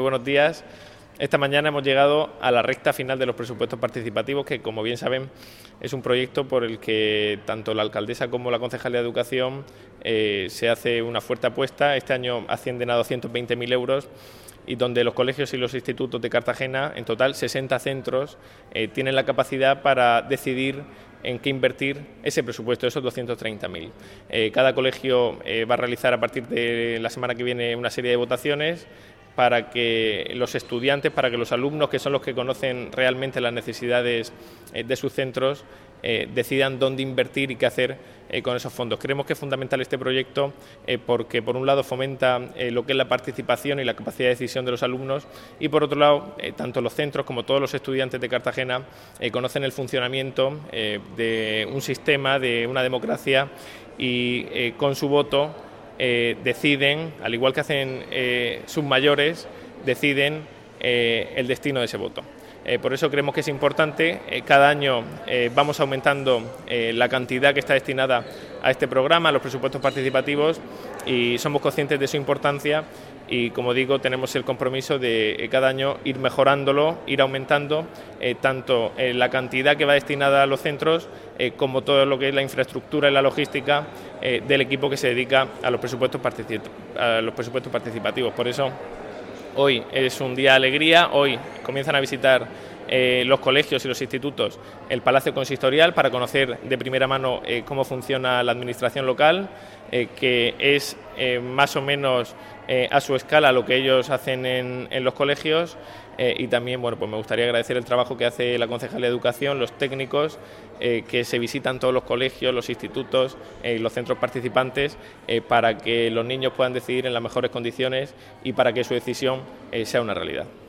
buenos días. Esta mañana hemos llegado a la recta final de los presupuestos participativos, que, como bien saben, es un proyecto por el que tanto la alcaldesa como la concejalía de Educación se hace una fuerte apuesta. Este año ascienden a 220.000 euros y donde los colegios y los institutos de Cartagena, en total 60 centros, tienen la capacidad para decidir en qué invertir ese presupuesto, esos 230.000. Cada colegio va a realizar a partir de la semana que viene una serie de votaciones para que los estudiantes, para que los alumnos, que son los que conocen realmente las necesidades de sus centros, decidan dónde invertir y qué hacer con esos fondos. Creemos que es fundamental este proyecto porque, por un lado, fomenta lo que es la participación y la capacidad de decisión de los alumnos y, por otro lado, tanto los centros como todos los estudiantes de Cartagena conocen el funcionamiento de un sistema, de una democracia y con su voto deciden, al igual que hacen sus mayores, deciden el destino de ese voto. Por eso creemos que es importante. Cada año vamos aumentando la cantidad que está destinada a este programa, a los presupuestos participativos, y somos conscientes de su importancia y, como digo, tenemos el compromiso de cada año ir mejorándolo, ir aumentando tanto la cantidad que va destinada a los centros como todo lo que es la infraestructura y la logística del equipo que se dedica a los presupuestos participativos. Por eso hoy es un día de alegría. Hoy comienzan a visitar los colegios y los institutos el Palacio Consistorial para conocer de primera mano cómo funciona la administración local, que es más o menos a su escala lo que ellos hacen en los colegios. Y también, bueno, pues me gustaría agradecer el trabajo que hace la Concejalía de Educación, los técnicos que se visitan todos los colegios, los institutos y los centros participantes para que los niños puedan decidir en las mejores condiciones y para que su decisión sea una realidad.